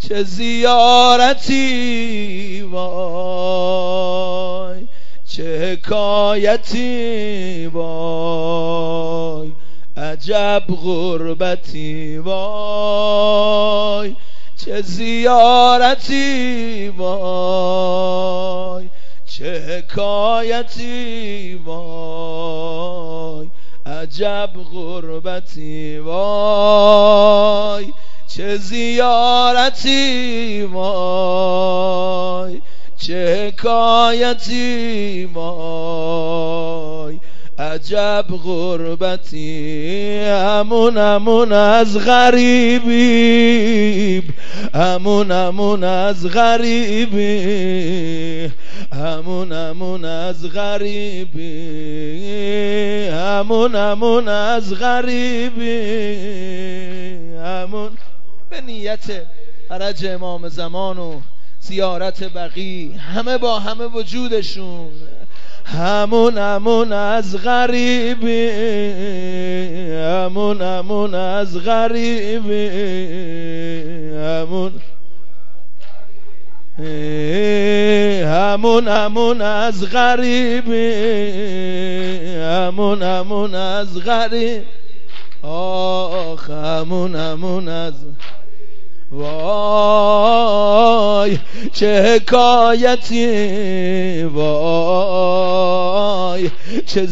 چه زیارتی وای، چه حکایتی وای، عجب غربتی وای، چه زیارتی وای، چه حکایتی وای، عجب غربتی وای، چه زیارتی وای، چه حکایتی وای، عجب غربتی. همون از غریبی، همون از غریبی، همون از غریبی، همون از غریبی، همون به نیت حرج امام زمان و زیارت بقیع، همه با همه وجودشون. همون از غریبی، همون از غریبی، همون از غریبی، همون از غریب. آخ همون از وای، چه حکایتی وای، چه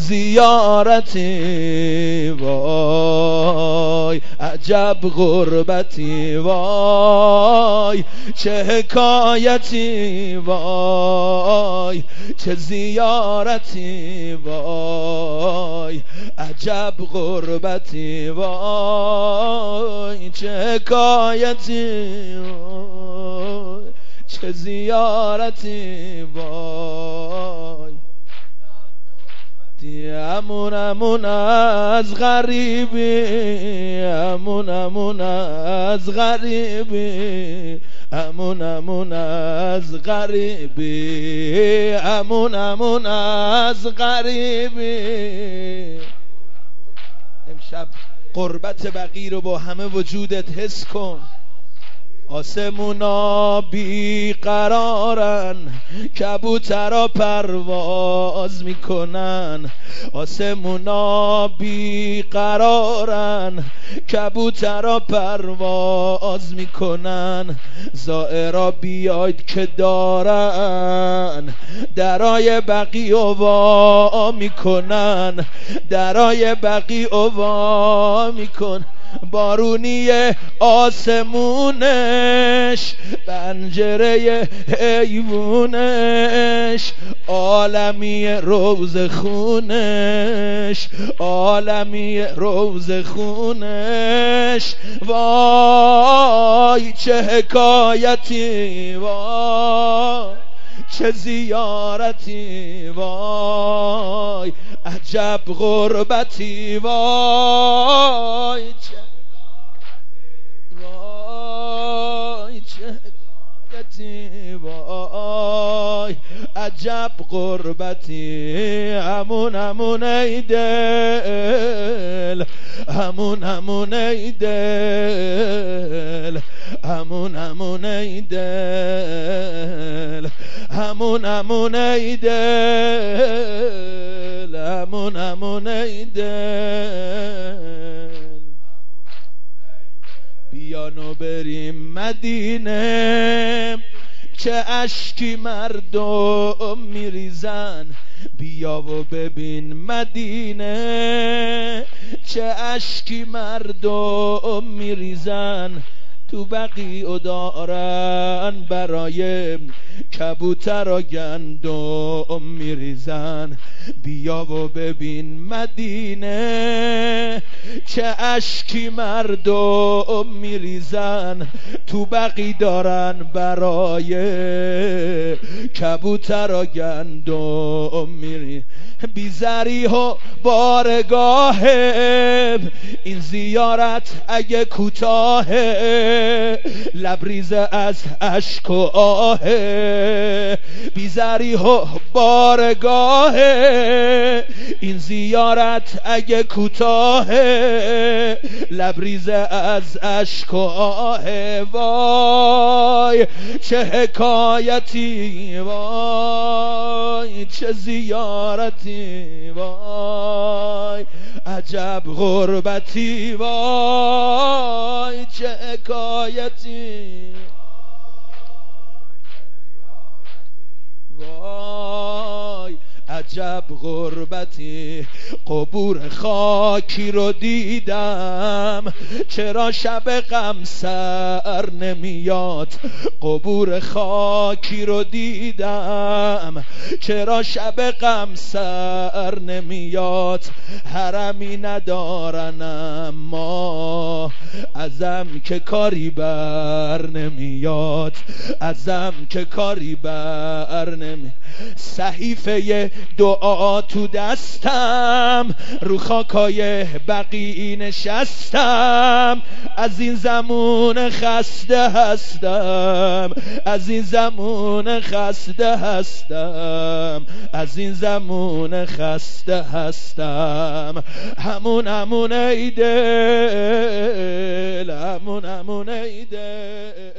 زیارتی وای، عجب غربتی وای، چه حکایتی وای، چه زیارتی وای، عجب غربتی وای، چه حکایتی وای، چه زیارتی وای. همون از غریبی، همون از غریبی، همون از غریبی، همون از غریبی. امشب قربت بقیع رو با همه وجودت حس کن. آسمونا بی قرارن، کبوترا پرواز میکنن. آسمونا بی قرارن، کبوترا پرواز میکنن. زائرا بیاید که دارن درای بقیع وا میکنن، درای بقیع وا میکنن. بارونی آسمونش، پنجره حیوونش، عالمی روز خونش، عالمی روز خونش. وای چه حکایتی وای، چه زیارتی وای، عجب غربتی وای، وای چه حکایتی وای، عجب غربتی. همون ای دل، همون ای دل، همون ای دل، همون ای دل، همون ای دل. بیانو بریم مدینه که اشکی مردم میریزن. بیا و ببین مدینه چه اشکی مردم میریزن. تو بقیع دارن برای کبوترا گندم میریزن. بیا و ببین مدینه چه اشکی مردم میریزن. تو بقیع دارن برای کبوترا گندم میریزن. بی زریح و بارگاه این زیارت اگه کوتاه، لبریز از اشک و آه، بیزری و بارگاه این زیارت اگه کوتاه، لبریز از اشک و آه. وای چه حکایتی، وای چه زیارتی، وای عجب غربتی، وای چه حکایتی، وای عجب غربتی. قبور خاکی رو دیدم، چرا شب غم سر نمیاد؟ قبور خاکی رو دیدم، چرا شب غم سر نمیاد؟ حرمی ندارن اما ازم که کاری بر نمیاد، ازم که کاری بر نمیاد. صحیفه دعا تو دستم، رو خاکای بقیع نشستم، از این زمان خسته هستم، از این زمان خسته هستم، از این زمان خسته هستم. همون ای دل، همون ای دل.